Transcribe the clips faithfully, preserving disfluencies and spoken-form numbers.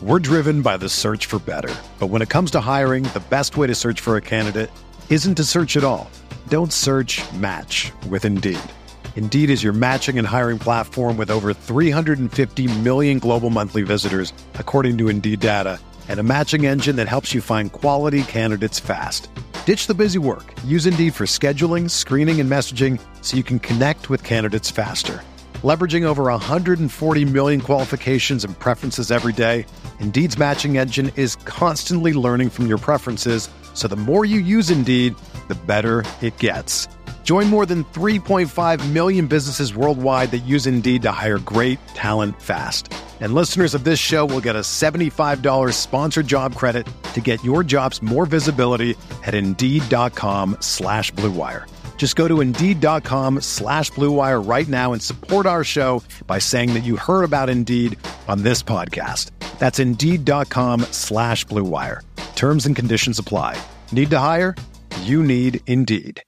We're driven by the search for better. But when it comes to hiring, the best way to search for a candidate isn't to search at all. Don't search, match with Indeed. Indeed is your matching and hiring platform with over three hundred fifty million global monthly visitors, according to Indeed data, and a matching engine that helps you find quality candidates fast. Ditch the busy work. Use Indeed for scheduling, screening, and messaging so you can connect with candidates faster. Leveraging over one hundred forty million qualifications and preferences every day, Indeed's matching engine is constantly learning from your preferences, so the more you use Indeed, the better it gets. Join more than three point five million businesses worldwide that use Indeed to hire great talent fast. And listeners of this show will get a seventy-five dollars sponsored job credit to get your jobs more visibility at Indeed.com slash Blue Wire. Just go to Indeed.com slash Blue Wire right now and support our show by saying that you heard about Indeed on this podcast. That's Indeed.com slash Blue Wire. Terms and conditions apply. Need to hire? You need Indeed.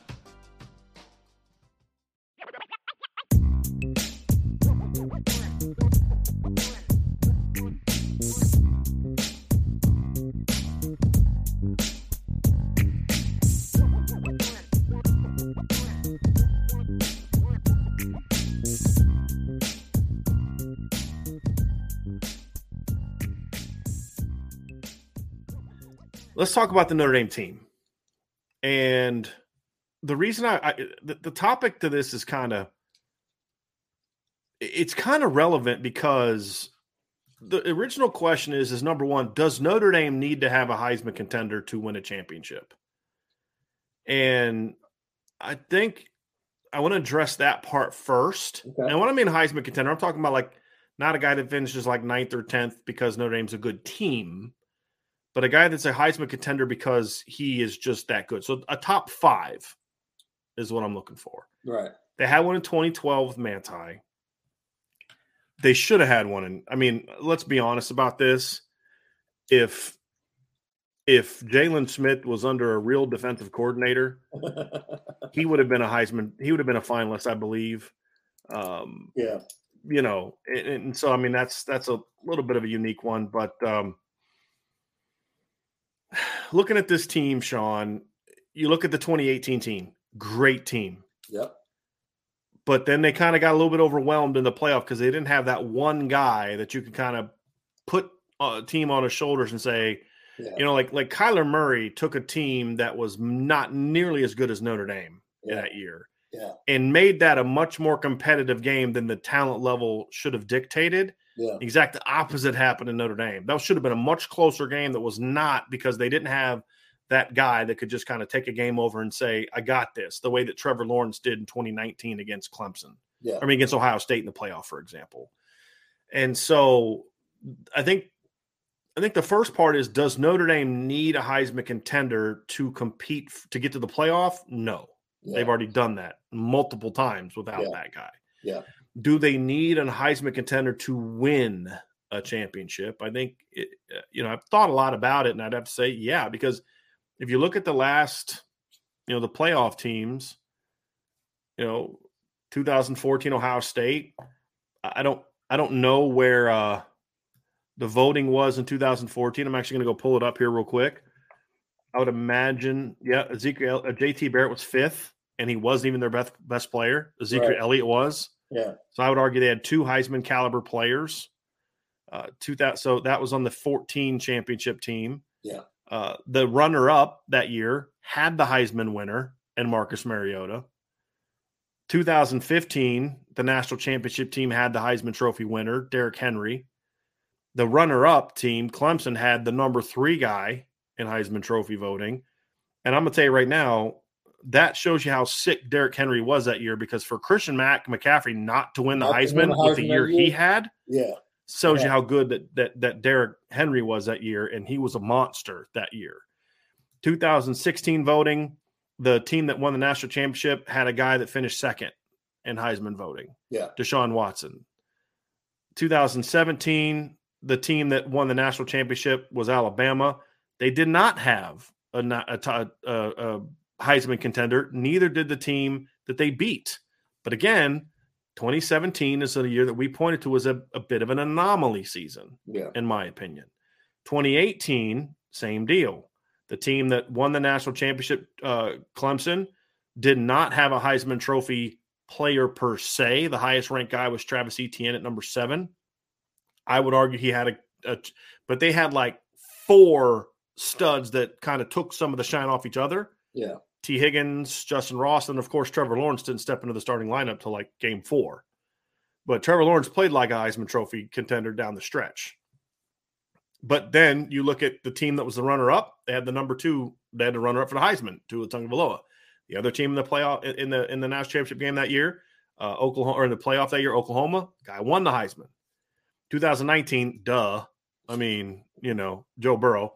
Let's talk about the Notre Dame team. And the reason I, I the, the topic to this is kind of, it's kind of relevant because the original question is, is number one, does Notre Dame need to have a Heisman contender to win a championship? And I think I want to address that part first. Okay. And when I mean Heisman contender, I'm talking about like not a guy that finishes like ninth or tenth because Notre Dame's a good team, but a guy that's a Heisman contender because he is just that good. So a top five is what I'm looking for. Right. They had one in twenty twelve with Manti. They should have had one in, I mean, let's be honest about this. If if Jalen Smith was under a real defensive coordinator, he would have been a Heisman. He would have been a finalist, I believe. Um, yeah. You know, and, and so, I mean, that's that's a little bit of a unique one. But um, looking at this team, Sean, you look at the twenty eighteen team, great team. Yep. But then they kind of got a little bit overwhelmed in the playoff because they didn't have that one guy that you could kind of put a team on his shoulders and say, yeah. you know, like like Kyler Murray took a team that was not nearly as good as Notre Dame yeah. that year yeah. and made that a much more competitive game than the talent level should have dictated. Yeah. The exact opposite happened in Notre Dame. That should have been a much closer game that was not, because they didn't have that guy that could just kind of take a game over and say, I got this, the way that Trevor Lawrence did in twenty nineteen against Clemson. Yeah. I mean, against Ohio State in the playoff, for example. And so I think I think the first part is, does Notre Dame need a Heisman contender to compete to get to the playoff? No. Yeah. They've already done that multiple times without yeah. that guy. Yeah. Do they need a Heisman contender to win a championship? I think, it, you know, I've thought a lot about it, and I'd have to say, yeah, because if you look at the last, you know, the playoff teams, you know, two thousand fourteen Ohio State, I don't, I don't know where uh, the voting was in two thousand fourteen. I'm actually going to go pull it up here real quick. I would imagine, yeah, Ezekiel, uh, J T Barrett was fifth, and he wasn't even their best best player. Ezekiel right. Elliott was. Yeah. So I would argue they had two Heisman caliber players. Uh, two that so that was on the fourteen championship team. Yeah. Uh, the runner-up that year had the Heisman winner and Marcus Mariota. two thousand fifteen, the national championship team had the Heisman Trophy winner, Derrick Henry. The runner-up team, Clemson, had the number three guy in Heisman Trophy voting. And I'm going to tell you right now, that shows you how sick Derrick Henry was that year, because for Christian Mack McCaffrey not to win the not Heisman, the with the year, year he had, yeah. shows yeah. you how good that, that that Derrick Henry was that year, and he was a monster that year. two thousand sixteen voting, the team that won the national championship had a guy that finished second in Heisman voting, yeah, Deshaun Watson. two thousand seventeen, the team that won the national championship was Alabama. They did not have a, a, a, a Heisman contender. Neither did the team that they beat. But again, twenty seventeen is a year that we pointed to as a, a bit of an anomaly season, yeah. in my opinion. twenty eighteen, same deal. The team that won the national championship, uh, Clemson, did not have a Heisman Trophy player per se. The highest ranked guy was Travis Etienne at number seven. I would argue he had a, a but they had like four studs that kind of took some of the shine off each other. Yeah. T. Higgins, Justin Ross, and of course Trevor Lawrence didn't step into the starting lineup till like game four. But Trevor Lawrence played like a Heisman Trophy contender down the stretch. But then you look at the team that was the runner-up. They had the number two. They had the runner-up for the Heisman, Tua Tagovailoa. The other team in the playoff in the in the national championship game that year, uh, Oklahoma, or in the playoff that year, Oklahoma, guy won the Heisman. twenty nineteen, duh. I mean, you know, Joe Burrow.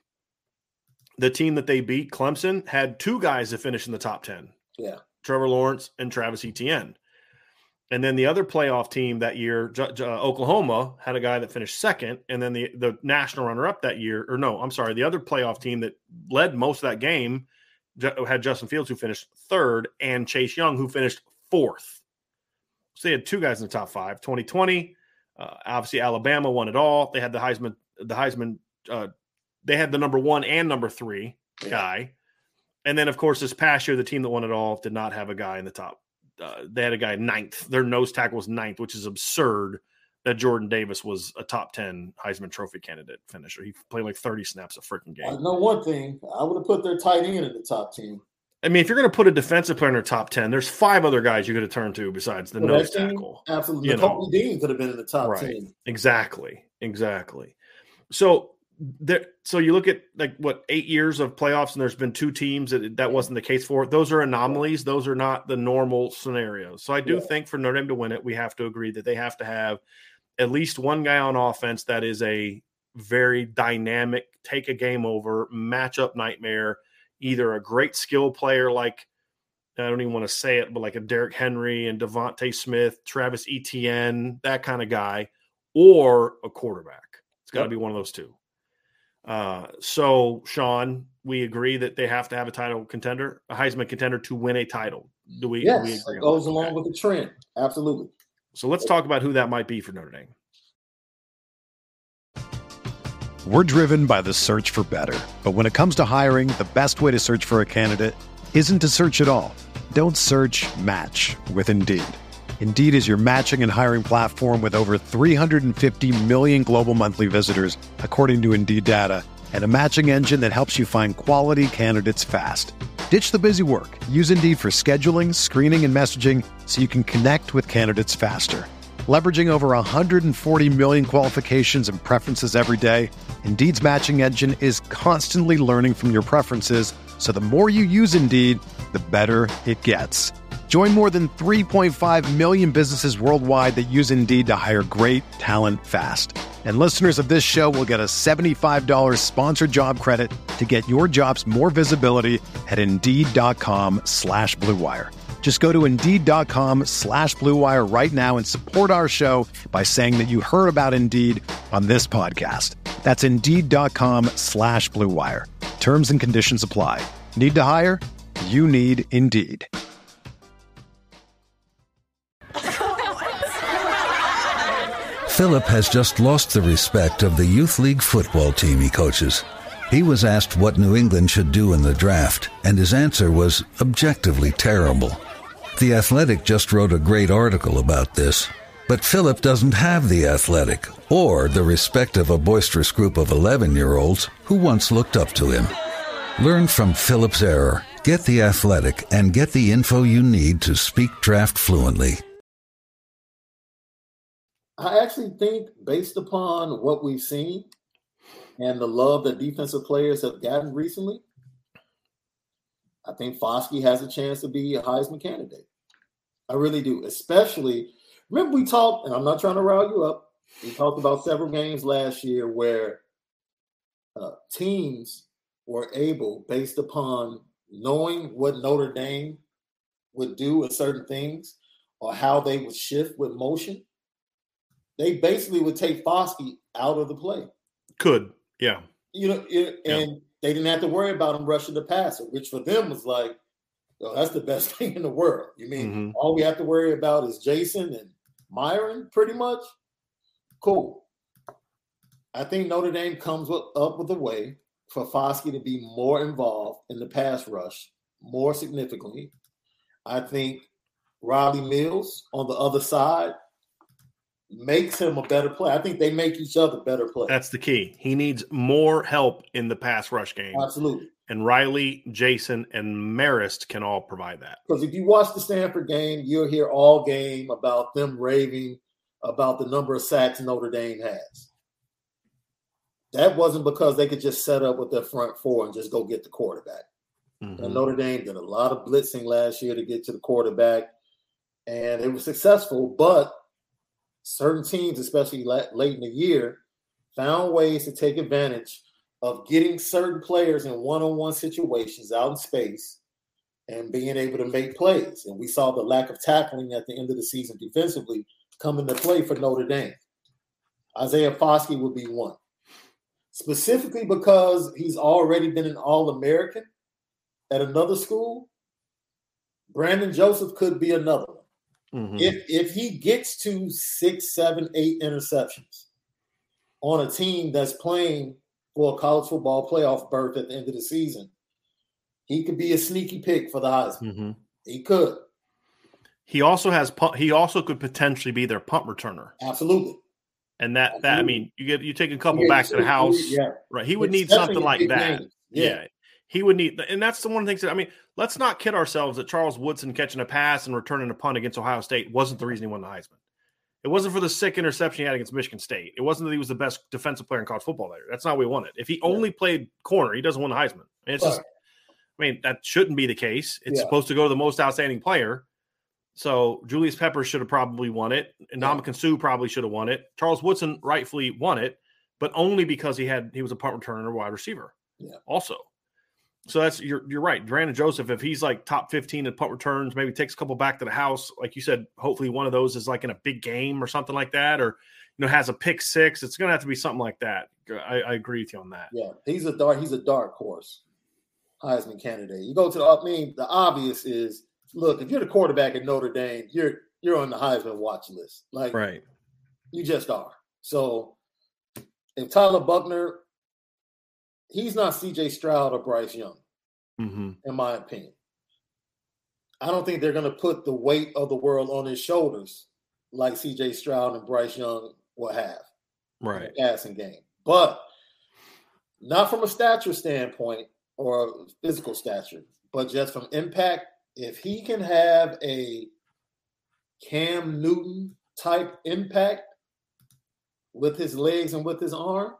The team that they beat, Clemson, had two guys that finished in the top ten. Yeah, Trevor Lawrence and Travis Etienne. And then the other playoff team that year, uh, Oklahoma, had a guy that finished second. And then the, the national runner-up that year, or no, I'm sorry, the other playoff team that led most of that game had Justin Fields, who finished third, and Chase Young, who finished fourth. So they had two guys in the top five. twenty twenty, uh, obviously Alabama won it all. They had the Heisman, the Heisman, uh, they had the number one and number three yeah. guy. And then, of course, this past year, the team that won it all did not have a guy in the top. Uh, they had a guy ninth. Their nose tackle was ninth, which is absurd that Jordan Davis was a top ten Heisman Trophy candidate finisher. He played like thirty snaps a freaking game. I know one thing. I would have put their tight end in the top ten. I mean, if you're going to put a defensive player in their top ten, there's five other guys you could have turned to besides the well, nose tackle. Absolutely. Nakobe Dean could have been in the top right. ten. Exactly. Exactly. So there, so you look at like what eight years of playoffs, and there's been two teams that that wasn't the case for. Those are anomalies. Those are not the normal scenarios. So I do yeah. think for Notre Dame to win it, we have to agree that they have to have at least one guy on offense that is a very dynamic, take a game over, matchup nightmare, either a great skill player like, I don't even want to say it, but like a Derrick Henry and Devontae Smith, Travis Etienne, that kind of guy, or a quarterback. It's got to yep. be one of those two. Uh, so, Sean, we agree that they have to have a title contender, a Heisman contender to win a title. Do we, yes, do we agree? It goes on along okay. with the trend. Absolutely. So let's talk about who that might be for Notre Dame. We're driven by the search for better. But when it comes to hiring, the best way to search for a candidate isn't to search at all. Don't search, match with Indeed. Indeed is your matching and hiring platform with over three hundred fifty million global monthly visitors, according to Indeed data, and a matching engine that helps you find quality candidates fast. Ditch the busy work. Use Indeed for scheduling, screening, and messaging so you can connect with candidates faster. Leveraging over one hundred forty million qualifications and preferences every day, Indeed's matching engine is constantly learning from your preferences, so the more you use Indeed, the better it gets. Join more than three point five million businesses worldwide that use Indeed to hire great talent fast. And listeners of this show will get a seventy-five dollars sponsored job credit to get your jobs more visibility at Indeed.com slash Blue Wire. Just go to Indeed.com slash Blue Wire right now and support our show by saying that you heard about Indeed on this podcast. That's Indeed.com slash Blue Wire. Terms and conditions apply. Need to hire? You need Indeed. Philip has just lost the respect of the youth league football team he coaches. He was asked what New England should do in the draft, and his answer was objectively terrible. The Athletic just wrote a great article about this, but Philip doesn't have the Athletic or the respect of a boisterous group of eleven-year-olds who once looked up to him. Learn from Philip's error, get the Athletic, and get the info you need to speak draft fluently. I actually think, based upon what we've seen and the love that defensive players have gotten recently, I think Foskey has a chance to be a Heisman candidate. I really do. Especially, remember we talked, and I'm not trying to rile you up, we talked about several games last year where uh, teams were able, based upon knowing what Notre Dame would do with certain things or how they would shift with motion, they basically would take Foskey out of the play. Could, yeah. You know, it, and yeah. they didn't have to worry about him rushing the passer, which for them was like, So that's the best thing in the world. You mean Mm-hmm. all we have to worry about is Jason and Myron, pretty much? Cool. I think Notre Dame comes with, up with a way for Foskey to be more involved in the pass rush, more significantly. I think Riley Mills on the other side makes him a better player. I think they make each other better players. That's the key. He needs more help in the pass rush game. Absolutely. And Riley, Jason, and Marist can all provide that. Because if you watch the Stanford game, you'll hear all game about them raving about the number of sacks Notre Dame has. That wasn't because they could just set up with their front four and just go get the quarterback. Mm-hmm. And Notre Dame did a lot of blitzing last year to get to the quarterback, and it was successful. But certain teams, especially late in the year, found ways to take advantage of getting certain players in one-on-one situations out in space and being able to make plays. And we saw the lack of tackling at the end of the season defensively come into play for Notre Dame. Isaiah Foskey would be one. Specifically because he's already been an All-American at another school, Brandon Joseph could be another one. Mm-hmm. If if he gets to six, seven, eight interceptions on a team that's playing for a college football playoff berth at the end of the season, he could be a sneaky pick for the Heisman. Mm-hmm. He could. He also has punt, he also could potentially be their punt returner. Absolutely. And that, Absolutely. that I mean, you get you take a couple Yeah, back to the house, yeah. right? He would It's need something definitely like big that. names. Yeah. Yeah. He would need, and that's the one of the things that I mean. Let's not kid ourselves that Charles Woodson catching a pass and returning a punt against Ohio State wasn't the reason he won the Heisman. It wasn't for the sick interception he had against Michigan State. It wasn't that he was the best defensive player in college football there. That's not what we wanted. If he only yeah. played corner, he doesn't win the Heisman. And it's right. just, I mean, that shouldn't be the case. It's yeah. supposed to go to the most outstanding player. So Julius Peppers should have probably won it. And yeah. Ndamukong Suh probably should have won it. Charles Woodson rightfully won it, but only because he had he was a punt returner or wide receiver. Yeah. Also. So that's you're you're right. Brandon Joseph, if he's like top fifteen in punt returns, maybe takes a couple back to the house, like you said, hopefully one of those is like in a big game or something like that, or you know, has a pick six. It's gonna have to be something like that. I, I agree with you on that. Yeah, he's a dark, he's a dark horse Heisman candidate. You go to the I mean, the obvious is look, if you're the quarterback at Notre Dame, you're you're on the Heisman watch list. Like right. You just are. So if Tyler Buchner, he's not C J Stroud or Bryce Young, mm-hmm. in my opinion. I don't think they're going to put the weight of the world on his shoulders like C J Stroud and Bryce Young will have right. in the passing game. But not from a stature standpoint or physical stature, but just from impact. If he can have a Cam Newton type impact with his legs and with his arm,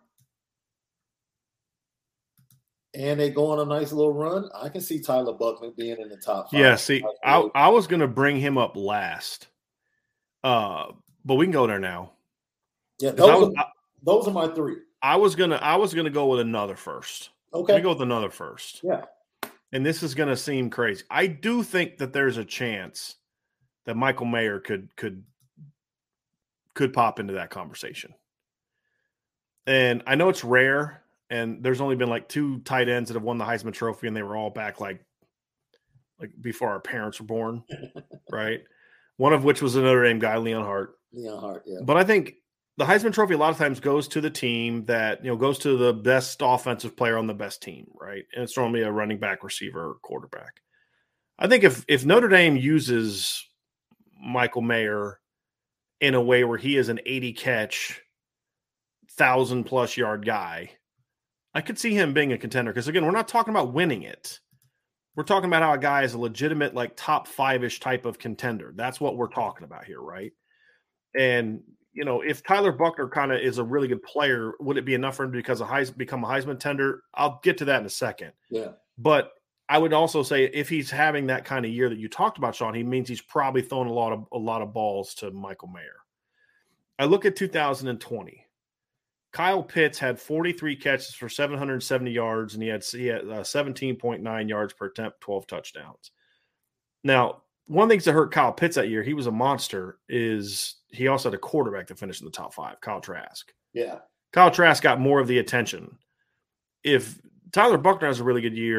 and they go on a nice little run, I can see Tyler Buchner being in the top five. Yeah, see, I, I was going to bring him up last, uh, but we can go there now. Yeah, those, was, are, I, those are my three. I was gonna, I was gonna go with another first. Okay, let me go with another first. Yeah, and this is going to seem crazy. I do think that there's a chance that Michael Mayer could could could pop into that conversation, and I know it's rare. And there's only been like two tight ends that have won the Heisman Trophy, and they were all back like, like before our parents were born, right? One of which was a Notre Dame guy, Leon Hart. Leon Hart, yeah. But I think the Heisman Trophy a lot of times goes to the team that, you know, goes to the best offensive player on the best team, right? And it's normally a running back, receiver, or quarterback. I think if if Notre Dame uses Michael Mayer in a way where he is an eighty catch, thousand plus yard guy, I could see him being a contender because, again, we're not talking about winning it. We're talking about how a guy is a legitimate, like, top five-ish type of contender. That's what we're talking about here, right? And, you know, if Tyler Buchner kind of is a really good player, would it be enough for him to because a Heis- become a Heisman tender? I'll get to that in a second. Yeah. But I would also say if he's having that kind of year that you talked about, Sean, he means he's probably throwing a lot of a lot of balls to Michael Mayer. I look at two thousand twenty. Kyle Pitts had forty-three catches for seven hundred seventy yards, and he had, he had uh, seventeen point nine yards per attempt, twelve touchdowns. Now, one of the things that hurt Kyle Pitts that year, he was a monster, is he also had a quarterback that finished in the top five, Kyle Trask. Yeah. Kyle Trask got more of the attention. If Tyler Buchner has a really good year,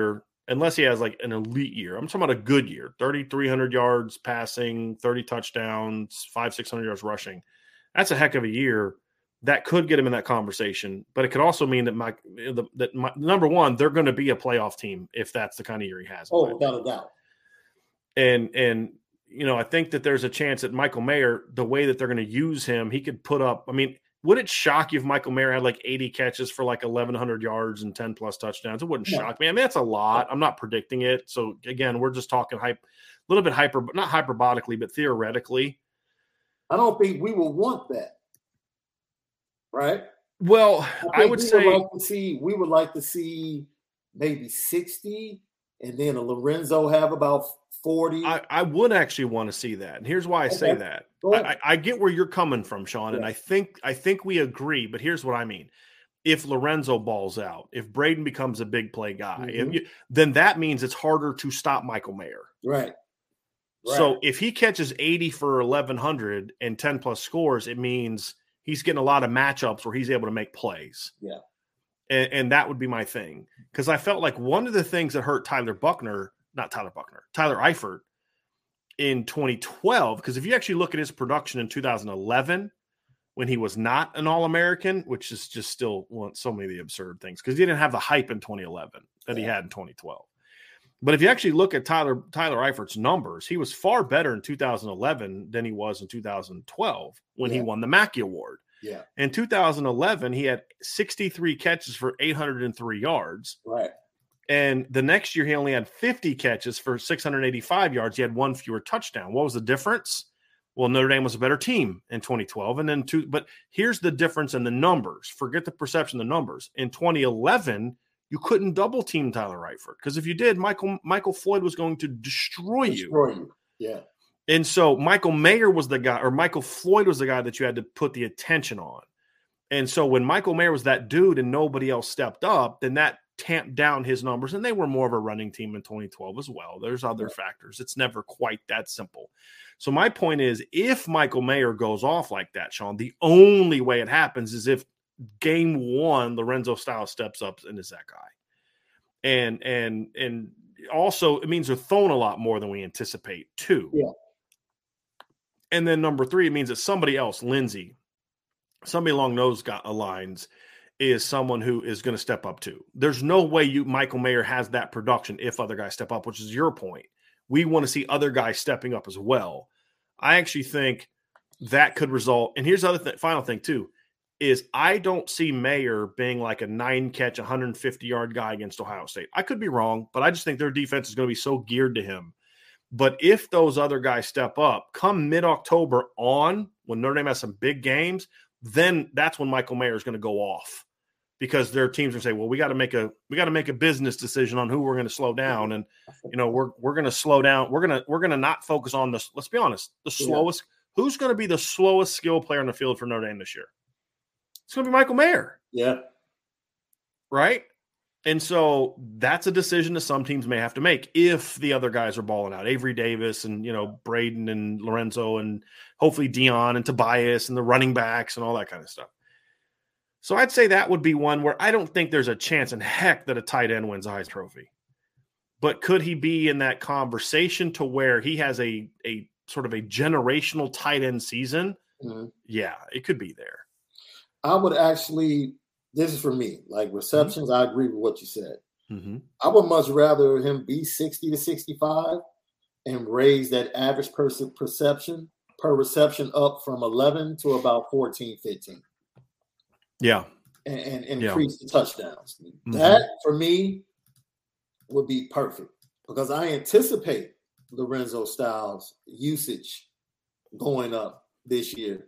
unless he has like an elite year. I'm talking about a good year, thirty-three hundred yards passing, thirty touchdowns, five, six hundred yards rushing. That's a heck of a year. That could get him in that conversation, but it could also mean that my the, that my, number one, they're going to be a playoff team if that's the kind of year he has. Oh, without a doubt. And and you know, I think that there's a chance that Michael Mayer, the way that they're going to use him, he could put up. I mean, would it shock you if Michael Mayer had like eighty catches for like eleven hundred yards and ten plus touchdowns? It wouldn't No. shock me. I mean, that's a lot. I'm not predicting it. So again, we're just talking hype, a little bit hyper, not hyperbolically, but theoretically. I don't think we will want that, right? Well, I, I would we say would like to see we would like to see maybe sixty, and then a Lorenzo have about forty. I, I would actually want to see that. And here's why I say Okay. that. Go ahead. I, I get where you're coming from, Sean, and Yeah. I think I think we agree, but here's what I mean. If Lorenzo balls out, if Braden becomes a big play guy, if Mhm. you, then that means it's harder to stop Michael Mayer. Right. Right. So if he catches eighty for eleven hundred and ten plus scores, it means he's getting a lot of matchups where he's able to make plays. Yeah. And, and that would be my thing. Because I felt like one of the things that hurt Tyler Buckner, not Tyler Buckner, Tyler Eifert in twenty twelve, because if you actually look at his production in two thousand eleven, when he was not an All-American, which is just still one, so many of the absurd things, because he didn't have the hype in twenty eleven that he Yeah. had in twenty twelve. But if you actually look at Tyler Tyler Eifert's numbers, he was far better in two thousand eleven than he was in two thousand twelve when Yeah. he won the Mackey Award. Yeah. In two thousand eleven, he had sixty-three catches for eight hundred three yards. Right. And the next year, he only had fifty catches for six hundred eighty-five yards. He had one fewer touchdown. What was the difference? Well, Notre Dame was a better team in twenty twelve. And then two, but here's the difference in the numbers. Forget the perception, the numbers. In twenty eleven, you couldn't double team Tyler Eifert because if you did, Michael Michael Floyd was going to destroy you. Destroy you. Yeah. And so Michael Mayer was the guy, or Michael Floyd was the guy that you had to put the attention on. And so when Michael Mayer was that dude and nobody else stepped up, then that tamped down his numbers. And they were more of a running team in twenty twelve as well. There's other Yeah. factors. It's never quite that simple. So my point is, if Michael Mayer goes off like that, Sean, the only way it happens is if game one, Lorenzo Styles steps up and is that guy. And and and also it means they're throwing a lot more than we anticipate too. Yeah. And then number three, it means that somebody else, Lindsey, somebody along those got, lines, is someone who is going to step up too. There's no way you Michael Mayer has that production if other guys step up, which is your point. We want to see other guys stepping up as well. I actually think that could result. And here's the other th- final thing too, is I don't see Mayer being like a nine catch, one hundred fifty yard guy against Ohio State. I could be wrong, but I just think their defense is going to be so geared to him. But if those other guys step up, come mid-October on, when Notre Dame has some big games, then that's when Michael Mayer is going to go off because their teams are saying, well, we got to make a we got to make a business decision on who we're going to slow down. And, you know, we're we're going to slow down. We're going to we're going to not focus on this. Let's be honest. The Yeah. slowest, who's going to be the slowest skill player on the field for Notre Dame this year? It's going to be Michael Mayer. Yeah. Right. And so that's a decision that some teams may have to make if the other guys are balling out. Avery Davis and, you know, Braden and Lorenzo and hopefully Dion and Tobias and the running backs and all that kind of stuff. So I'd say that would be one where I don't think there's a chance in heck that a tight end wins a Heisman Trophy. But could he be in that conversation to where he has a, a sort of a generational tight end season? Mhm. Yeah, it could be there. I would actually, this is for me, like receptions, I agree with what you said. Mm-hmm. I would much rather him be sixty to sixty-five and raise that average person perception per reception up from eleven to about fourteen, fifteen. Yeah. And, and Yeah. increase the touchdowns. Mhm. That for me would be perfect because I anticipate Lorenzo Styles usage going up this year.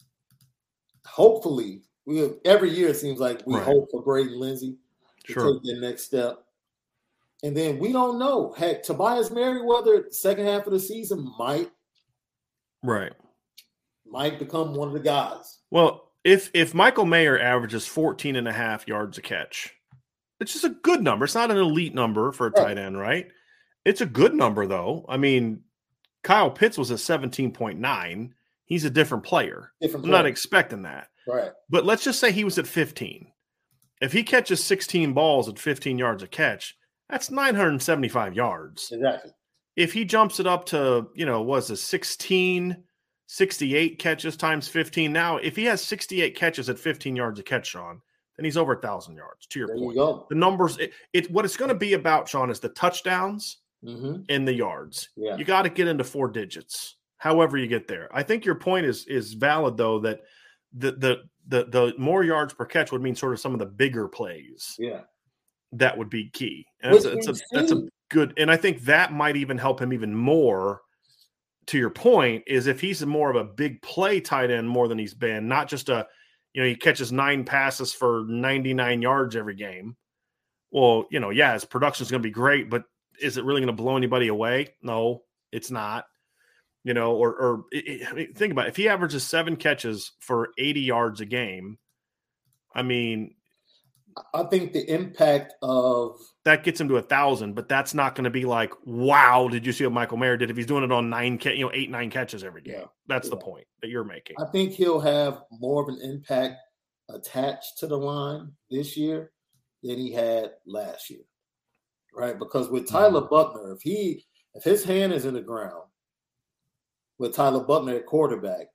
Hopefully, we every year it seems like we Right. hope for Braden Lindsey to Sure. take the next step. And then we don't know. Heck, Tobias Merriweather, second half of the season, might Right. might become one of the guys. Well, if if Michael Mayer averages fourteen and a half yards a catch, it's just a good number. It's not an elite number for a Right. tight end, right? It's a good number, though. I mean, Kyle Pitts was at seventeen point nine. He's a different player. Different I'm not player. expecting that. Right. But let's just say he was at fifteen. If he catches sixteen balls at fifteen yards a catch, That's nine hundred seventy-five yards. Exactly. If he jumps it up to, you know, was a sixteen, sixty-eight catches times fifteen. Now, if he has sixty-eight catches at fifteen yards a catch, Sean, then he's over a thousand yards. To your there point, you go. the numbers. It, it what it's going to be about, Sean, is the touchdowns mm-hmm. and the yards. Yeah. You got to get into four digits. However you get there. I think your point is is valid though, that the the the the more yards per catch would mean sort of some of the bigger plays. Yeah. That would be key. And that's a, that's, a, that's a good, and I think that might even help him even more. To your point, is if he's more of a big play tight end more than he's been, not just a, you know, he catches nine passes for ninety-nine yards every game. Well, you know, yeah, his production is going to be great, but is it really going to blow anybody away? No, it's not. You know, or or it, I mean, think about it. If he averages seven catches for eighty yards a game, I mean, I think the impact of that gets him to a thousand, but that's not going to be like, wow, did you see what Michael Mayer did? If he's doing it on nine, you know, eight, nine catches every game, yeah, that's yeah. the point that you're making. I think he'll have more of an impact attached to the line this year than he had last year, right? Because with Tyler mm-hmm. Buckner, if he if his hand is in the ground with Tyler Buckner at quarterback,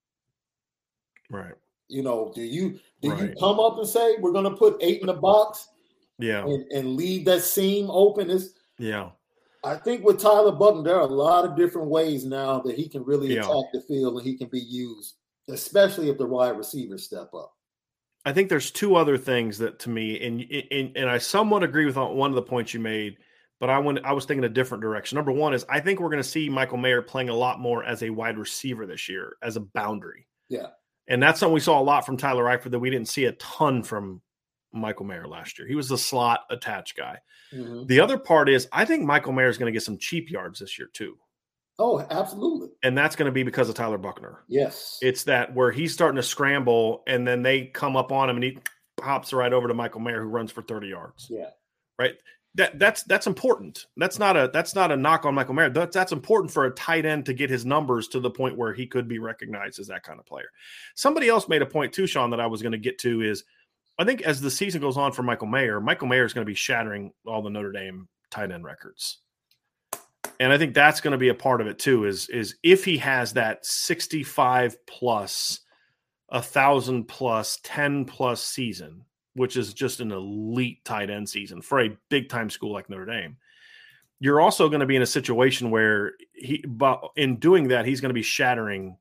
right? You know, do you do right. you come up and say we're going to put eight in the box, yeah, and, and leave that seam open? Is yeah. I think with Tyler Buckner, there are a lot of different ways now that he can really yeah. attack the field and he can be used, especially if the wide receivers step up. I think there's two other things that to me, and and, and I somewhat agree with one of the points you made, but I went I was thinking a different direction. Number one is I think we're going to see Michael Mayer playing a lot more as a wide receiver this year, as a boundary. Yeah. And that's something we saw a lot from Tyler Eifert that we didn't see a ton from Michael Mayer last year. He was the slot attached guy. Mm-hmm. The other part is I think Michael Mayer is going to get some cheap yards this year too. Oh, absolutely. And that's going to be because of Tyler Buckner. Yes. It's that where he's starting to scramble and then they come up on him and he hops right over to Michael Mayer who runs for thirty yards. Yeah. Right. That that's that's important. That's not a that's not a knock on Michael Mayer. That's that's important for a tight end to get his numbers to the point where he could be recognized as that kind of player. Somebody else made a point too, Sean, that I was going to get to is I think as the season goes on for Michael Mayer, Michael Mayer is going to be shattering all the Notre Dame tight end records. And I think that's going to be a part of it too, is, is if he has that sixty-five plus, a thousand plus, ten plus season, which is just an elite tight end season for a big time school like Notre Dame, you're also going to be in a situation where he, but in doing that, he's going to be shattering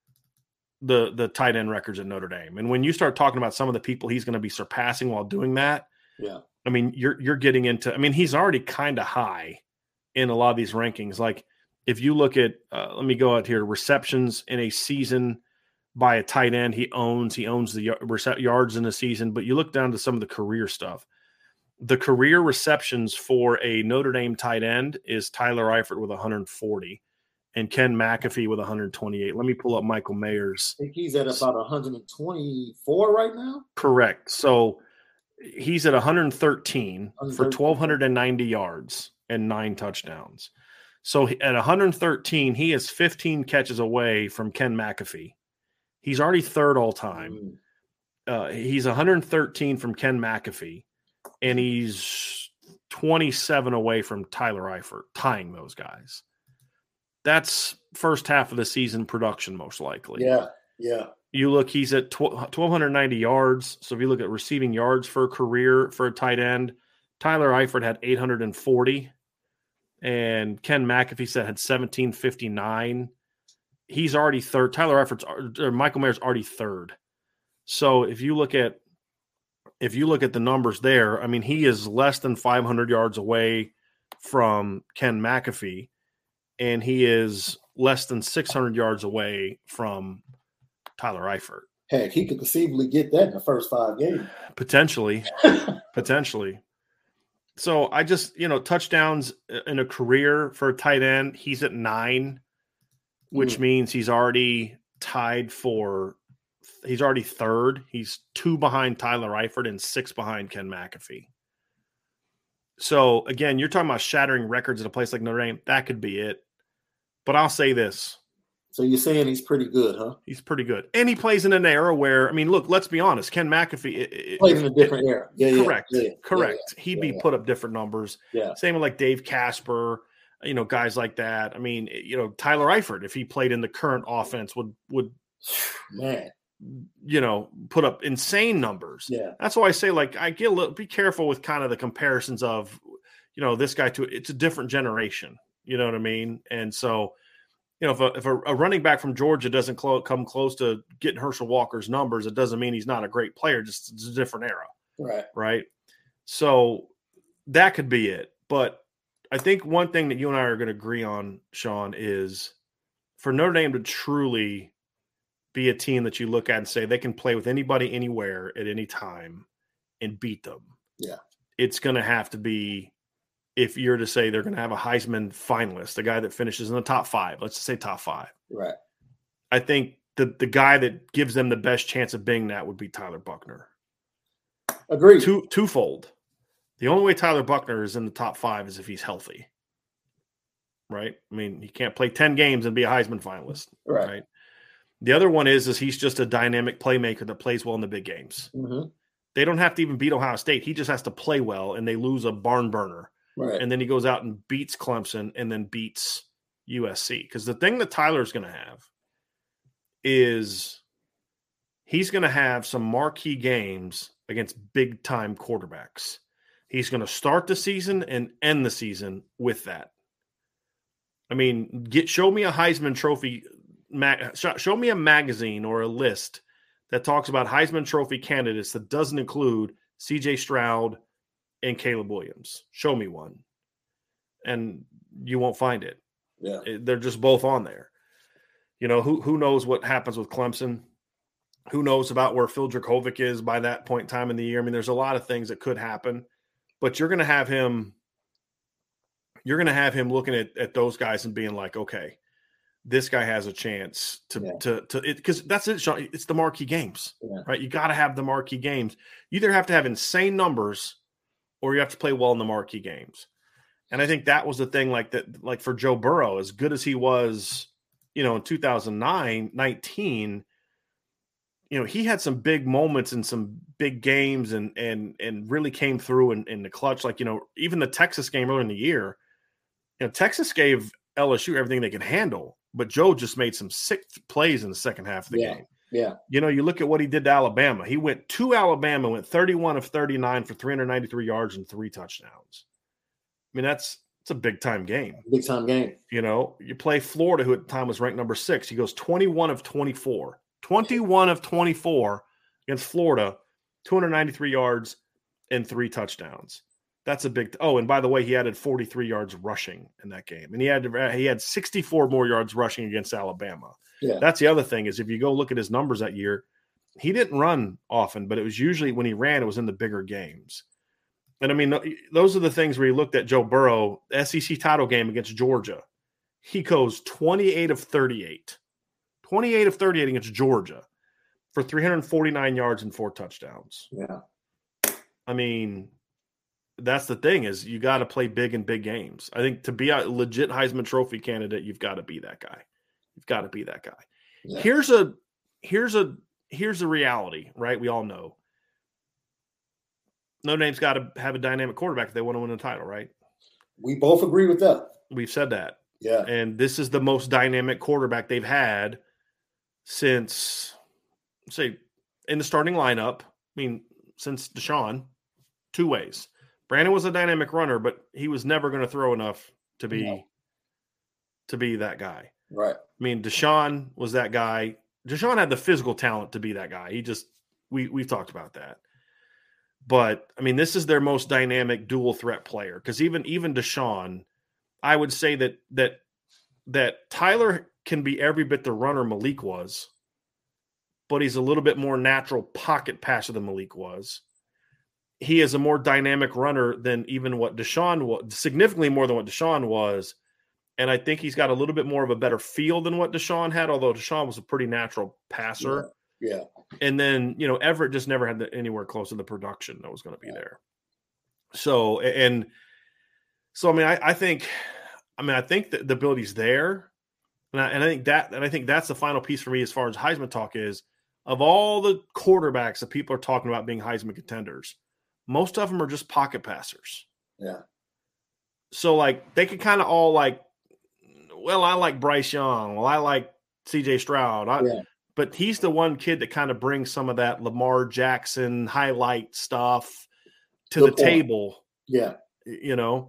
the, the tight end records at Notre Dame. And when you start talking about some of the people he's going to be surpassing while doing that, yeah, I mean, you're, you're getting into, I mean, he's already kind of high in a lot of these rankings. Like if you look at, uh, let me go out here, receptions in a season by a tight end, he owns, he owns the y- yards in a season, but you look down to some of the career stuff. The career receptions for a Notre Dame tight end is Tyler Eifert with one hundred forty and Ken McAfee with one hundred twenty-eight. Let me pull up Michael Mayer's. I think he's at about one hundred twenty-four right now. Correct. So he's at one hundred thirteen for one thousand two hundred ninety yards and nine touchdowns. So at one hundred thirteen, he is fifteen catches away from Ken McAfee. He's already third all time. Uh, he's one hundred thirteen from Ken McAfee, and he's twenty-seven away from Tyler Eifert, tying those guys. That's first half of the season production, most likely. Yeah, yeah. You look, he's at twelve ninety yards. So if you look at receiving yards for a career for a tight end, Tyler Eifert had eight hundred forty, and Ken McAfee said had seventeen fifty-nine. He's already third. Tyler Eifert's or Michael Mayer's already third. So if you look at if you look at the numbers there, I mean, he is less than five hundred yards away from Ken McAfee, and he is less than six hundred yards away from Tyler Eifert. Heck, he could conceivably get that in the first five games. Potentially. Potentially. So I just, you know, touchdowns in a career for a tight end, he's at nine, which mm. means he's already tied for, he's already third. He's two behind Tyler Eifert and six behind Ken McAfee. So again, you're talking about shattering records at a place like Notre Dame. That could be it. But I'll say this. So you're saying he's pretty good, huh? He's pretty good. And he plays in an era where, I mean, look, let's be honest. Ken McAfee it, it, plays in a different era. Yeah, correct. Yeah, yeah, correct. Yeah, yeah, He'd yeah, be yeah. put up different numbers. Yeah. Same with like Dave Casper, you know, guys like that. I mean, you know, Tyler Eifert, if he played in the current offense, would would man, you know, put up insane numbers. Yeah. That's why I say, like, I get a little, be careful with kind of the comparisons of, you know, this guy to, it's a different generation. You know what I mean? And so, you know, if a, if a, a running back from Georgia doesn't clo- come close to getting Herschel Walker's numbers, it doesn't mean he's not a great player. Just it's a different era. Right. Right. So that could be it. But I think one thing that you and I are going to agree on, Sean, is for Notre Dame to truly be a team that you look at and say they can play with anybody, anywhere, at any time and beat them. Yeah. It's going to have to be, if you're to say they're going to have a Heisman finalist, the guy that finishes in the top five, let's just say top five. Right. I think the, the guy that gives them the best chance of being that would be Tyler Buchner. Agreed. Two, twofold. The only way Tyler Buchner is in the top five is if he's healthy. Right? I mean, he can't play ten games and be a Heisman finalist. Right. right? The other one is, is he's just a dynamic playmaker that plays well in the big games. Mm-hmm. They don't have to even beat Ohio State. He just has to play well, and they lose a barn burner. Right. And then he goes out and beats Clemson and then beats U S C. Because the thing that Tyler's going to have is he's going to have some marquee games against big-time quarterbacks. He's going to start the season and end the season with that. I mean, get show me a Heisman Trophy ma- show me a magazine or a list that talks about Heisman Trophy candidates that doesn't include C J Stroud and Caleb Williams. Show me one. And you won't find it. Yeah. They're just both on there. You know, who who knows what happens with Clemson? Who knows about where Phil Dracovic is by that point in time in the year? I mean, there's a lot of things that could happen, but you're going to have him you're going to have him looking at, at those guys and being like, okay, this guy has a chance to, yeah. to, to, it, cause that's it, Sean. It's the marquee games, yeah. right? You got to have the marquee games. You either have to have insane numbers or you have to play well in the marquee games. And I think that was the thing, like that, like for Joe Burrow, as good as he was, you know, in two thousand nine, nineteen, you know, he had some big moments and some big games and, and, and really came through in, in the clutch. Like, you know, even the Texas game earlier in the year, you know, Texas gave L S U everything they could handle, but Joe just made some sick plays in the second half of the yeah, game. Yeah. You know, you look at what he did to Alabama. He went to Alabama, went thirty-one of thirty-nine for three hundred ninety-three yards and three touchdowns. I mean, that's it's a big time game. Big time game. You know, you play Florida, who at the time was ranked number six. He goes twenty-one of twenty-four. twenty-one of twenty-four against Florida, two hundred ninety-three yards and three touchdowns. That's a big – oh, and by the way, he added forty-three yards rushing in that game. And he had he had sixty-four more yards rushing against Alabama. Yeah. That's the other thing is if you go look at his numbers that year, he didn't run often, but it was usually when he ran, it was in the bigger games. And, I mean, those are the things where you looked at Joe Burrow, the S E C title game against Georgia. He goes twenty-eight of thirty-eight. twenty-eight of thirty-eight against Georgia for three hundred forty-nine yards and four touchdowns. Yeah. I mean, that's the thing is you got to play big in big games. I think to be a legit Heisman Trophy candidate, you've got to be that guy. You've got to be that guy. Yeah. Here's a here's a here's a reality, right? We all know. Notre Dame's got to have a dynamic quarterback if they want to win a title, right? We both agree with that. We've said that. Yeah. And this is the most dynamic quarterback they've had since, say, in the starting lineup. I mean, since Deshaun, two ways. Brandon was a dynamic runner, but he was never going to throw enough to be no. to be that guy. Right. I mean, Deshaun was that guy. Deshaun had the physical talent to be that guy. He just we we've talked about that. But I mean, this is their most dynamic dual threat player because even even Deshaun, I would say that that that Tyler can be every bit the runner Malik was, but he's a little bit more natural pocket passer than Malik was. He is a more dynamic runner than even what Deshaun was, significantly more than what Deshaun was. And I think he's got a little bit more of a better feel than what Deshaun had, although Deshaun was a pretty natural passer. Yeah. yeah. And then, you know, Everett just never had the, anywhere close to the production that was going to be there. So, and so, I mean, I, I think, I mean, I think that the ability's there. And I, and I think that, and I think that's the final piece for me as far as Heisman talk is, of all the quarterbacks that people are talking about being Heisman contenders, most of them are just pocket passers. Yeah. So like they could kind of all like, well, I like Bryce Young. Well, I like C J Stroud. I, yeah. But he's the one kid that kind of brings some of that Lamar Jackson highlight stuff to Good the point. table. Yeah. You know,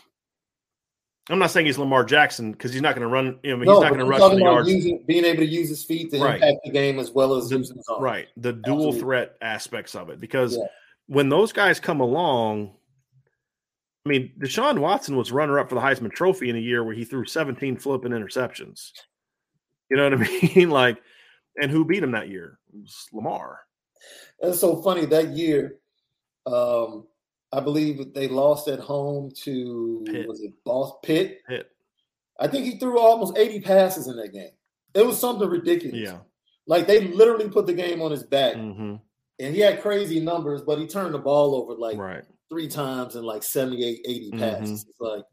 I'm not saying he's Lamar Jackson because he's not going to run. You know, no, he's not going to rush for the yards. Using, being able to use his feet to right. impact the game as well as the, using his arm. Right. The dual Absolutely. threat aspects of it. Because yeah. when those guys come along, I mean, Deshaun Watson was runner-up for the Heisman Trophy in a year where he threw seventeen flipping interceptions. You know what I mean? Like, and who beat him that year? It was Lamar. It's so funny that year. Um, I believe they lost at home to Pitt. was it Boss Pitt? Pitt. I think he threw almost eighty passes in that game. It was something ridiculous. Yeah, like they literally put the game on his back, mm-hmm. and he had crazy numbers, but he turned the ball over like right. three times in like seventy-eight, eighty passes. Mm-hmm. It's like,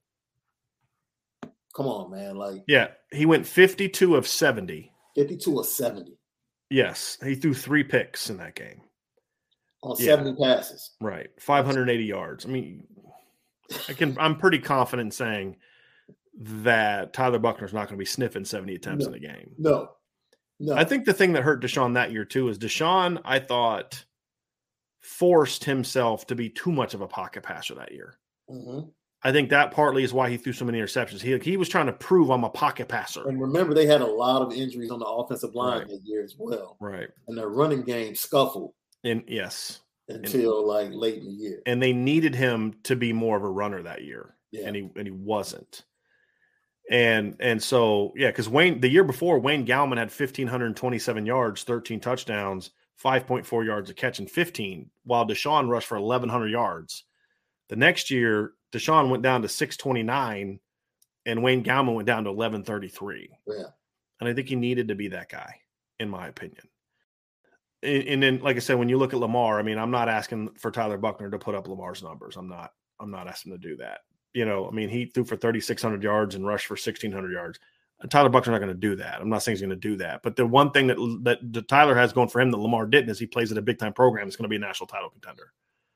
come on, man! Like, yeah, he went fifty-two of seventy. fifty-two of seventy. Yes, he threw three picks in that game. On yeah. seventy passes. Right. five hundred eighty yards. I mean, I can, I'm pretty confident in saying that Tyler Buchner's not going to be sniffing seventy attempts no. in a game. No. No. I think the thing that hurt Deshaun that year too is Deshaun, I thought, forced himself to be too much of a pocket passer that year. Mm-hmm. I think that partly is why he threw so many interceptions. He, he was trying to prove I'm a pocket passer. And remember, they had a lot of injuries on the offensive line right. that year as well. Right. And their running game scuffled. And yes. Until and, like late in the year. And they needed him to be more of a runner that year. Yeah. And he and he wasn't. And and so, yeah, because Wayne, the year before, Wayne Gallman had one thousand five hundred twenty-seven yards, thirteen touchdowns, five point four yards a catch, and fifteen, while Deshaun rushed for eleven hundred yards. The next year, Deshaun went down to six twenty-nine, and Wayne Gallman went down to eleven thirty-three. Yeah. And I think he needed to be that guy, in my opinion. And, and then, like I said, when you look at Lamar, I mean, I'm not asking for Tyler Buchner to put up Lamar's numbers. I'm not. I'm not asking him to do that. You know, I mean, he threw for thirty-six hundred yards and rushed for sixteen hundred yards. Tyler Buchner's not going to do that. I'm not saying he's going to do that. But the one thing that, that that Tyler has going for him that Lamar didn't is he plays at a big-time program. It's going to be a national title contender.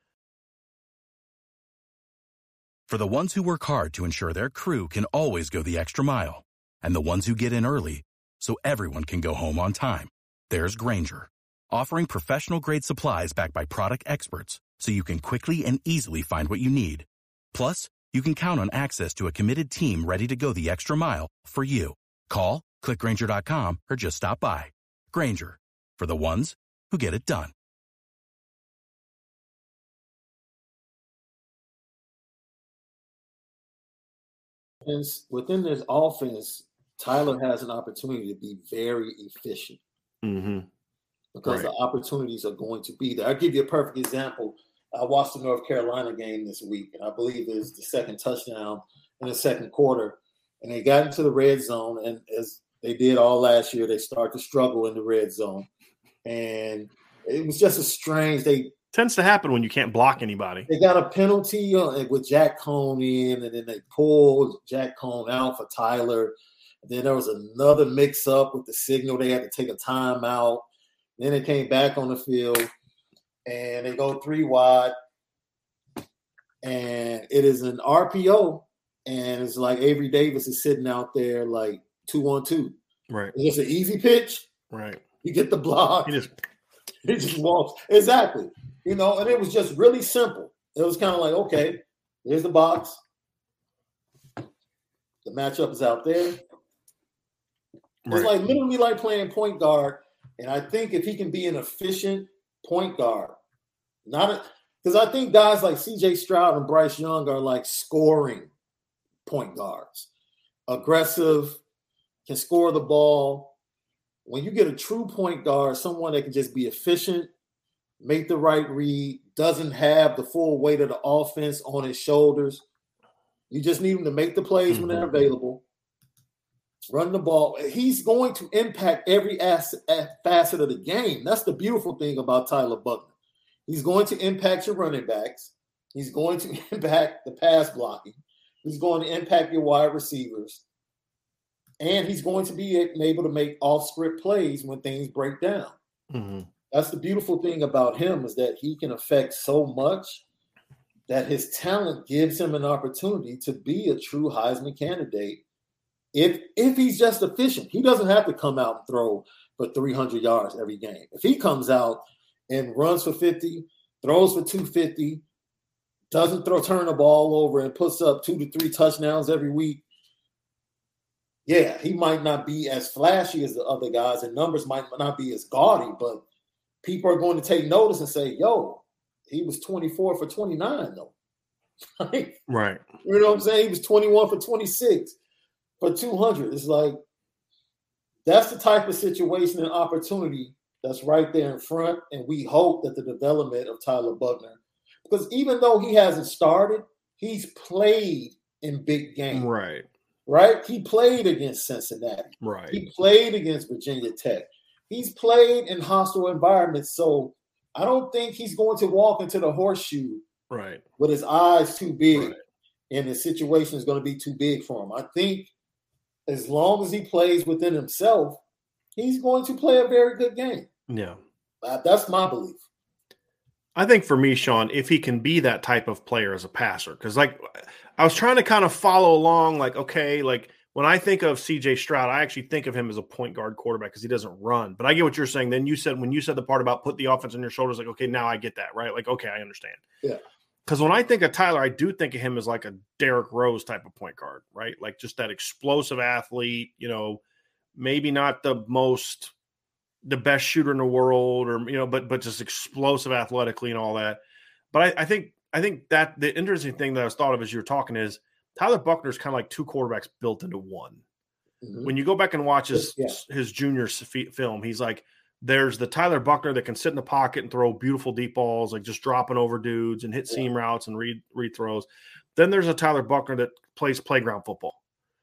For the ones who work hard to ensure their crew can always go the extra mile, and the ones who get in early so everyone can go home on time, there's Grainger, offering professional-grade supplies backed by product experts so you can quickly and easily find what you need. Plus, you can count on access to a committed team ready to go the extra mile for you. Call, click Grainger dot com, or just stop by. Grainger, for the ones who get it done. Within this offense, Tyler has an opportunity to be very efficient. Mm-hmm. Because right. the opportunities are going to be there. I'll give you a perfect example. I watched the North Carolina game this week, and I believe it was the second touchdown in the second quarter. And they got into the red zone, and as they did all last year, they start to struggle in the red zone. And it was just a strange – they tends to happen when you can't block anybody. They got a penalty uh, with Jack Cohn in, and then they pulled Jack Cohn out for Tyler. And then there was another mix-up with the signal. They had to take a timeout. Then they came back on the field, and they go three wide, and it is an R P O, and it's like Avery Davis is sitting out there like two on two. Right. It's an easy pitch. Right. You get the block. He just he just walks. Exactly. You know, and it was just really simple. It was kind of like, okay, here's the box. The matchup is out there. Right. It's like literally like playing point guard. And I think if he can be an efficient point guard, not because I think guys like C J Stroud and Bryce Young are like scoring point guards, aggressive, can score the ball. When you get a true point guard, someone that can just be efficient, make the right read, doesn't have the full weight of the offense on his shoulders. You just need him to make the plays mm-hmm. when they're available. Run the ball. He's going to impact every facet of the game. That's the beautiful thing about Tyler Buchner. He's going to impact your running backs. He's going to impact the pass blocking. He's going to impact your wide receivers. And he's going to be able to make off-script plays when things break down. Mm-hmm. That's the beautiful thing about him, is that he can affect so much that his talent gives him an opportunity to be a true Heisman candidate if if he's just efficient. He doesn't have to come out and throw for three hundred yards every game. If he comes out and runs for fifty, throws for two fifty, doesn't throw turn the ball over, and puts up two to three touchdowns every week, yeah, he might not be as flashy as the other guys, and numbers might not be as gaudy, but people are going to take notice and say, yo, he was twenty-four for twenty-nine, though. Like, right. You know what I'm saying? He was twenty-one for twenty-six for two hundred. It's like, that's the type of situation and opportunity that's right there in front. And we hope that the development of Tyler Buchner, because even though he hasn't started, he's played in big games. Right. Right? He played against Cincinnati. Right. He played against Virginia Tech. He's played in hostile environments. So I don't think he's going to walk into the horseshoe right. with his eyes too big, right. and the situation is going to be too big for him. I think as long as he plays within himself, he's going to play a very good game. Yeah. That's my belief. I think for me, Sean, if he can be that type of player as a passer, because like I was trying to kind of follow along, like, okay, like when I think of C J Stroud, I actually think of him as a point guard quarterback because he doesn't run. But I get what you're saying. Then you said, when you said the part about put the offense on your shoulders, like, okay, now I get that, right? Like, okay, I understand. Yeah. Because when I think of Tyler, I do think of him as like a Derrick Rose type of point guard, right? Like just that explosive athlete, you know, maybe not the most – the best shooter in the world, or, you know, but, but just explosive athletically and all that. But I, I think, I think that the interesting thing that I was thought of as you were talking is Tyler Buchner is kind of like two quarterbacks built into one. Mm-hmm. When you go back and watch his, yeah. his junior film, he's like, there's the Tyler Buchner that can sit in the pocket and throw beautiful deep balls, like just dropping over dudes and hit yeah. seam routes and read, read throws. Then there's a Tyler Buchner that plays playground football.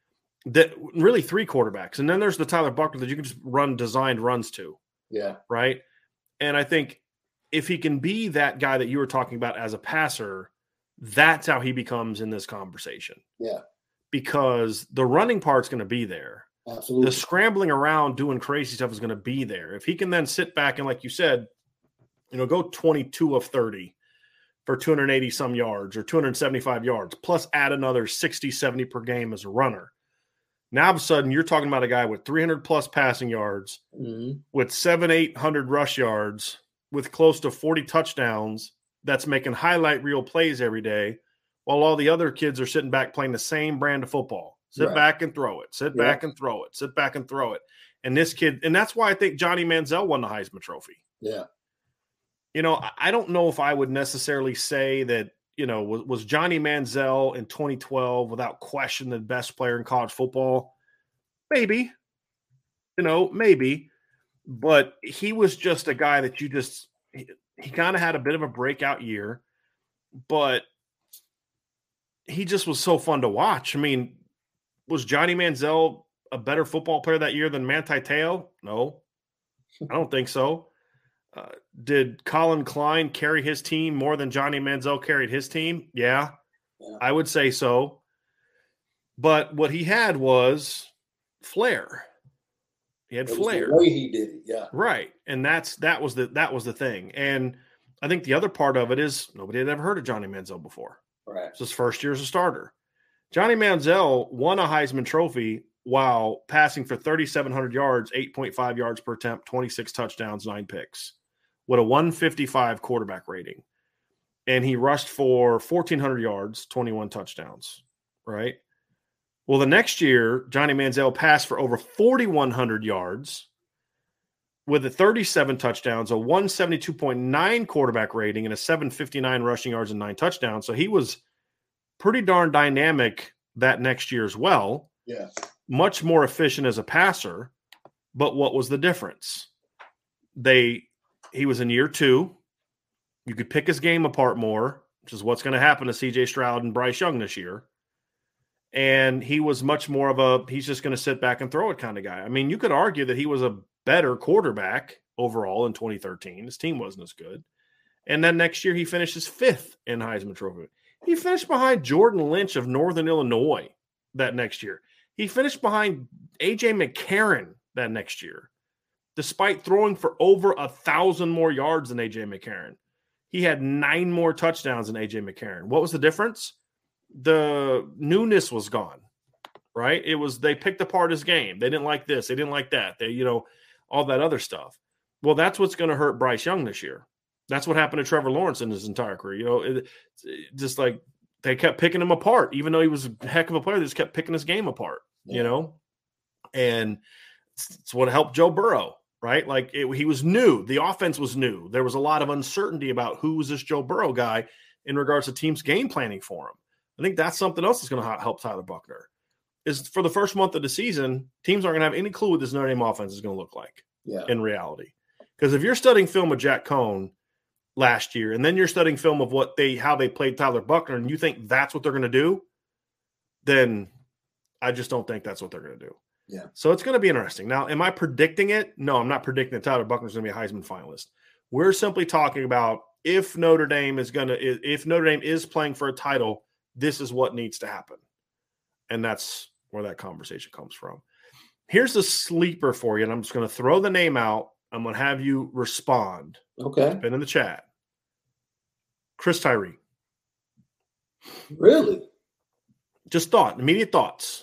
That really three quarterbacks. And then there's the Tyler Buchner that you can just run designed runs to. Yeah. Right. And I think if he can be that guy that you were talking about as a passer, that's how he becomes in this conversation. Yeah. Because the running part's going to be there. Absolutely. The scrambling around doing crazy stuff is going to be there. If he can then sit back and, like you said, you know, go twenty-two of thirty for two hundred eighty some yards or two hundred seventy-five yards, plus add another sixty, seventy per game as a runner. Now, all of a sudden, you're talking about a guy with three hundred plus passing yards, mm-hmm. with seven, eight hundred rush yards, with close to forty touchdowns, that's making highlight reel plays every day, while all the other kids are sitting back playing the same brand of football. Sit right. back and throw it. Sit yeah. back and throw it. Sit back and throw it. And this kid, and that's why I think Johnny Manziel won the Heisman Trophy. Yeah. You know, I don't know if I would necessarily say that, you know, was, was Johnny Manziel in twenty twelve without question the best player in college football? Maybe, you know, maybe, but he was just a guy that you just, he, he kind of had a bit of a breakout year, but he just was so fun to watch. I mean, was Johnny Manziel a better football player that year than Manti Te'o? No, I don't think so. Uh, did Colin Klein carry his team more than Johnny Manziel carried his team? Yeah, yeah, I would say so. But what he had was flair. He had it flair. The way he did it, yeah. Right. And that's that was the that was the thing. And I think the other part of it is nobody had ever heard of Johnny Manziel before. Right. It's his first year as a starter. Johnny Manziel won a Heisman Trophy while passing for thirty-seven hundred yards, eight point five yards per attempt, twenty-six touchdowns, nine picks, with a one fifty-five quarterback rating. And he rushed for fourteen hundred yards, twenty-one touchdowns, right? Well, the next year, Johnny Manziel passed for over forty-one hundred yards with a thirty-seven touchdowns, a one seventy-two point nine quarterback rating, and a seven fifty-nine rushing yards and nine touchdowns. So he was pretty darn dynamic that next year as well. Yeah. Much more efficient as a passer. But what was the difference? They he was in year two. You could pick his game apart more, which is what's going to happen to C J Stroud and Bryce Young this year. And he was much more of a, he's just going to sit back and throw it kind of guy. I mean, you could argue that he was a better quarterback overall in twenty thirteen. His team wasn't as good. And then next year he finishes fifth in Heisman Trophy. He finished behind Jordan Lynch of Northern Illinois that next year. He finished behind A J McCarron that next year, despite throwing for over a thousand more yards than A J McCarron. He had nine more touchdowns than A J McCarron. What was the difference? The newness was gone, right? It was they picked apart his game. They didn't like this. They didn't like that. They, you know, all that other stuff. Well, that's what's going to hurt Bryce Young this year. That's what happened to Trevor Lawrence in his entire career. You know, it, it, just like they kept picking him apart, even though he was a heck of a player. They just kept picking his game apart, yeah. you know, and it's, it's what helped Joe Burrow, right? Like it, he was new. The offense was new. There was a lot of uncertainty about who was this Joe Burrow guy in regards to teams game planning for him. I think that's something else that's going to help Tyler Buchner. Is for the first month of the season, teams aren't going to have any clue what this Notre Dame offense is going to look like yeah. in reality. Because if you're studying film of Jack Cohn last year, and then you're studying film of what they how they played Tyler Buchner, and you think that's what they're going to do, then I just don't think that's what they're going to do. Yeah. So it's going to be interesting. Now, am I predicting it? No, I'm not predicting that Tyler Buchner is going to be a Heisman finalist. We're simply talking about if Notre Dame is going to if Notre Dame is playing for a title, this is what needs to happen, and that's where that conversation comes from. Here's the sleeper for you, and I'm just going to throw the name out. I'm going to have you respond. Okay. It's been in the chat. Chris Tyree. Really? Just thought, immediate thoughts.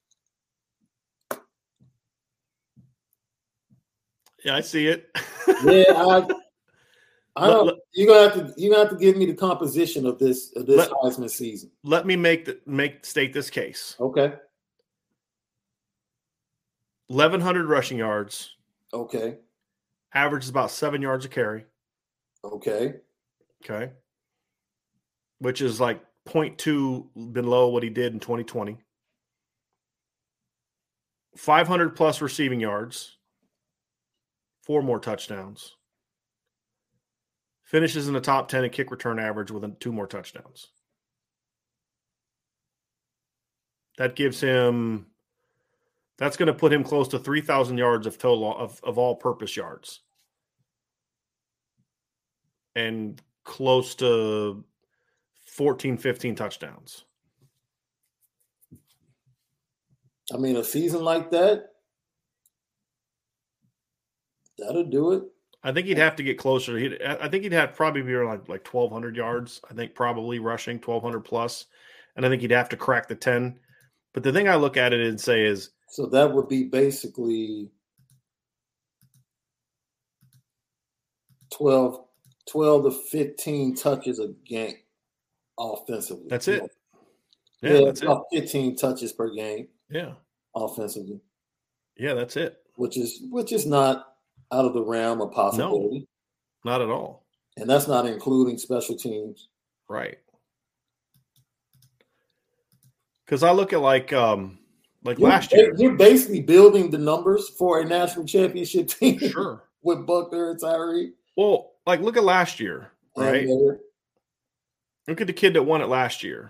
Yeah, I see it. yeah, I, I don't. Let, you're gonna have to. You're gonna have to give me the composition of this of this let, Heisman season. Let me make the make state this case. Okay. eleven hundred rushing yards. Okay. Average is about seven yards a carry. Okay. Okay. Which is like zero point two below what he did in twenty twenty. five hundred plus receiving yards. Four more touchdowns. Finishes in the top ten in kick return average with two more touchdowns. That gives him, that's going to put him close to three thousand yards of total of, of all-purpose yards. And close to fourteen, fifteen touchdowns. I mean, a season like that, that'll do it. I think he'd have to get closer. He'd, I think he'd have to probably be like like twelve hundred yards. I think probably rushing twelve hundred plus, and I think he'd have to crack the ten. But the thing I look at it and say is, so that would be basically twelve, twelve to fifteen touches a game offensively. That's it. Yeah, yeah that's about it. fifteen touches per game. Yeah, offensively. Yeah, that's it. Which is which is not out of the realm of possibility. No, not at all. And that's not including special teams. Right. Because I look at like um, like you're, last year. You're basically building the numbers for a national championship team. Sure. With Buchner and Tyree. Well, like look at last year, right? Look at the kid that won it last year.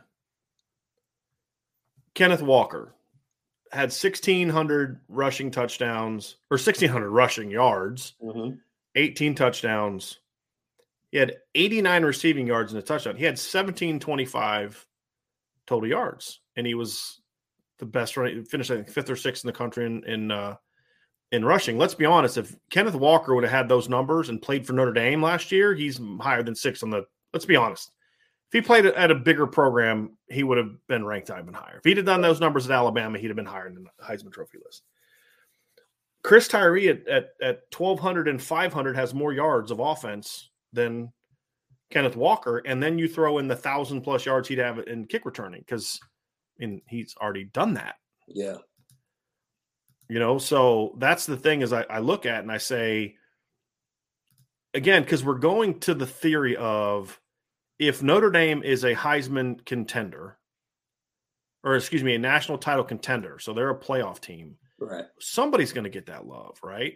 Kenneth Walker. Had sixteen hundred rushing touchdowns or sixteen hundred rushing yards, mm-hmm. eighteen touchdowns. He had eighty-nine receiving yards in a touchdown. He had seventeen twenty-five total yards, and he was the best running. Finished I think fifth or sixth in the country in in, uh, in rushing. Let's be honest. If Kenneth Walker would have had those numbers and played for Notre Dame last year, he's higher than sixth on the. Let's be honest. If he played at a bigger program, he would have been ranked even higher. If he'd have done those numbers at Alabama, he'd have been higher in the Heisman Trophy list. Chris Tyree at, at, at twelve hundred and five hundred has more yards of offense than Kenneth Walker, and then you throw in the one thousand plus yards he'd have in kick returning because I mean, he's already done that. Yeah. You know, so that's the thing is I, I look at and I say, again, because we're going to the theory of if Notre Dame is a Heisman contender, or excuse me, a national title contender, so they're a playoff team, right? Somebody's going to get that love, right?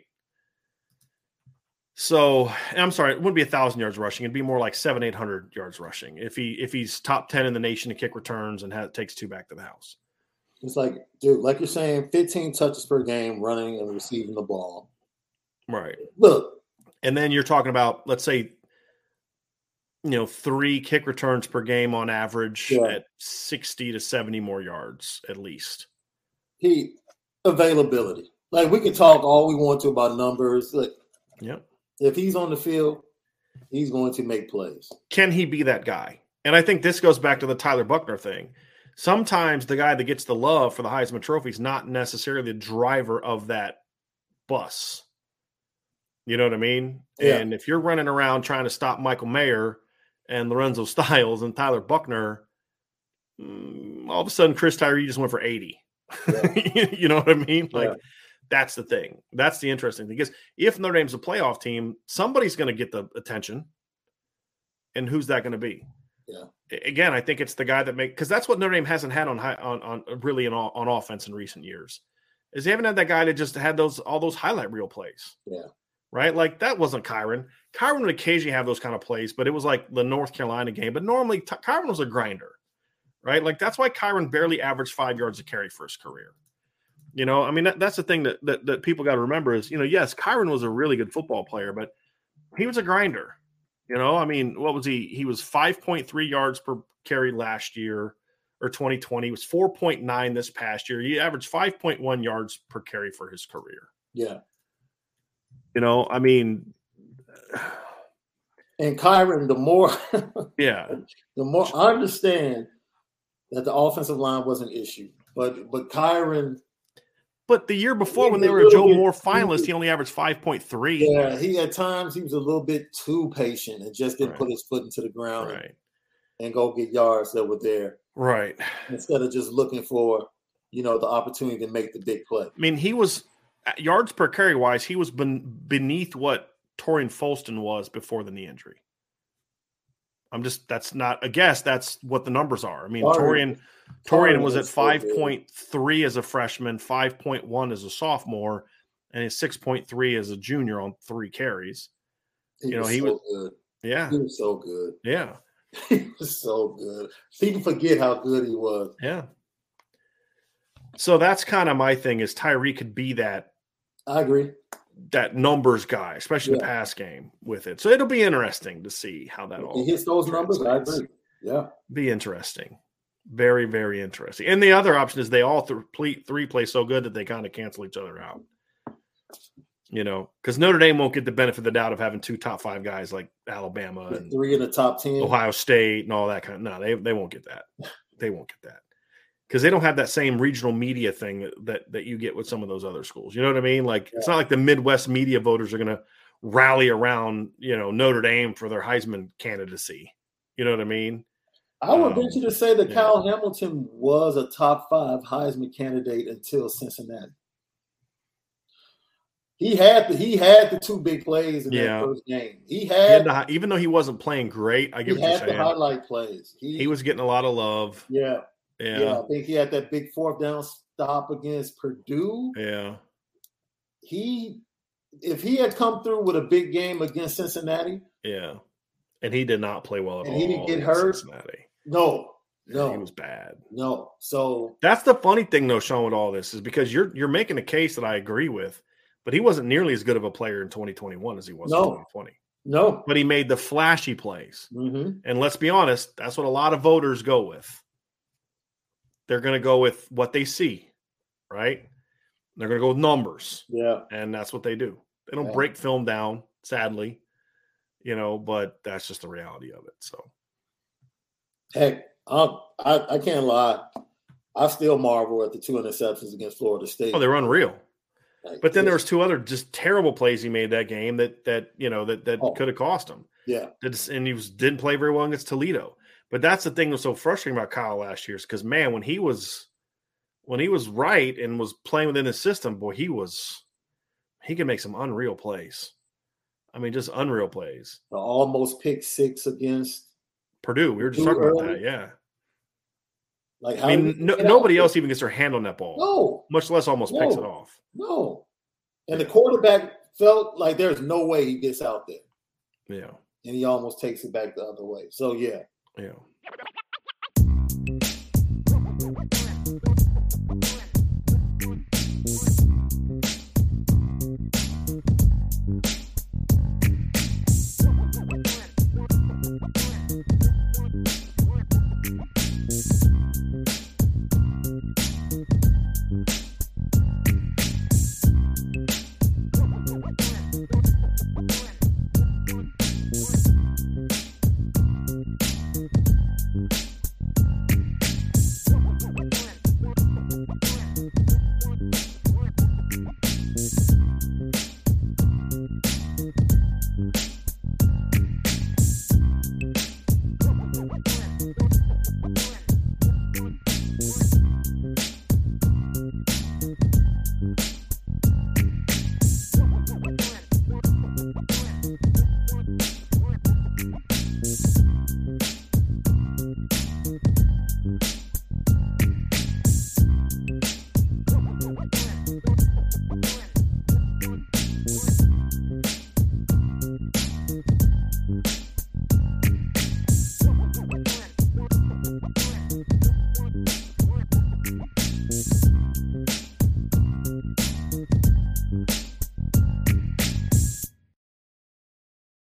So, I'm sorry, it wouldn't be a thousand yards rushing; it'd be more like seven, eight hundred yards rushing if he if he's top ten in the nation in kick returns and has, takes two back to the house. It's like, dude, like you're saying, fifteen touches per game, running and receiving the ball, right? Look, and then you're talking about, let's say, you know, three kick returns per game on average yeah. at sixty to seventy more yards at least. he availability. Like we can talk all we want to about numbers. Like, yep. If he's on the field, he's going to make plays. Can he be that guy? And I think this goes back to the Tyler Buchner thing. Sometimes the guy that gets the love for the Heisman Trophy is not necessarily the driver of that bus. You know what I mean? Yeah. And if you're running around trying to stop Michael Mayer and Lorenzo Styles and Tyler Buchner, all of a sudden Chris Tyree just went for eighty. Yeah. You know what I mean? Like, yeah. That's the thing. That's the interesting thing. Because if Notre Dame's a playoff team, somebody's going to get the attention. And who's that going to be? Yeah. Again, I think it's the guy that make because that's what Notre Dame hasn't had on high, on on really in, on offense in recent years. Is they haven't had that guy that just had those all those highlight reel plays. Yeah. Right? Like that wasn't Kyron. Kyron would occasionally have those kind of plays, but it was like the North Carolina game. But normally Ty- Kyron was a grinder. Right? Like that's why Kyron barely averaged five yards a carry for his career. You know, I mean, that, that's the thing that, that, that people got to remember is, you know, yes, Kyron was a really good football player, but he was a grinder. You know, I mean, what was he? He was five point three yards per carry last year or twenty twenty. He was four point nine this past year. He averaged five point one yards per carry for his career. Yeah. You know, I mean. And Kyron, the more. yeah. The more I understand that the offensive line was an issue, but but Kyron. But the year before, when they were a Joe Moore finalist, he only averaged five point three. Yeah, he at times he was a little bit too patient and just didn't right. put his foot into the ground right. and, and go get yards that were there. Right. Instead of just looking for, you know, the opportunity to make the big play. I mean, he was yards per carry wise, he was ben, beneath what Torian Folston was before the knee injury. I'm just that's not a guess. That's what the numbers are. I mean, Torian Torian was at five point three as a freshman, five point one as a sophomore, and his six point three as a junior on three carries. He you know, was he so was good. Yeah. He was so good. Yeah. He was so good. People forget how good he was. Yeah. So that's kind of my thing is Tyree could be that. I agree. That numbers guy, especially yeah. the pass game with it. So it'll be interesting to see how that all he hits those numbers. I agree. Yeah. Be interesting. Very, very interesting. And the other option is they all th- three play so good that they kind of cancel each other out. You know, because Notre Dame won't get the benefit of the doubt of having two top five guys like Alabama and three in the top ten, Ohio State and all that kind of. No, they they won't get that. They won't get that. Because they don't have that same regional media thing that, that that you get with some of those other schools. You know what I mean? Like, yeah. It's not like the Midwest media voters are going to rally around, you know, Notre Dame for their Heisman candidacy. You know what I mean? I would um, venture to say that yeah. Kyle Hamilton was a top five Heisman candidate until Cincinnati. He had the, he had the two big plays in yeah. that first game. He had, he had the, even though he wasn't playing great, I get he what you're had the saying. highlight plays. He, he was getting a lot of love. Yeah. Yeah. yeah. I think he had that big fourth down stop against Purdue. Yeah. He if he had come through with a big game against Cincinnati. Yeah. And he did not play well at and all. He didn't get hurt. Cincinnati. No. No. He was bad. No. So that's the funny thing though, Sean, with all this is because you're you're making a case that I agree with. But he wasn't nearly as good of a player in twenty twenty-one as he was no. in twenty twenty. No. But he made the flashy plays. Mm-hmm. And let's be honest, that's what a lot of voters go with. They're going to go with what they see, right? They're going to go with numbers. Yeah. And that's what they do. They don't yeah. break film down, sadly, you know, but that's just the reality of it. So, heck, I, I, I can't lie. I still marvel at the two interceptions against Florida State. Oh, they were unreal. But then there was two other just terrible plays he made that game that that you know that that oh. could have cost him. Yeah, and he was didn't play very well against Toledo. But that's the thing that was so frustrating about Kyle last year is because man, when he was when he was right and was playing within his system, boy, he was he could make some unreal plays. I mean, just unreal plays. The almost pick six against Purdue. We were just talking early. about that. Yeah. Like, I mean, no, nobody else even gets their hand on that ball. No. Much less almost no. picks it off. No. And the quarterback felt like there's no way he gets out there. Yeah. And he almost takes it back the other way. So, yeah. Yeah.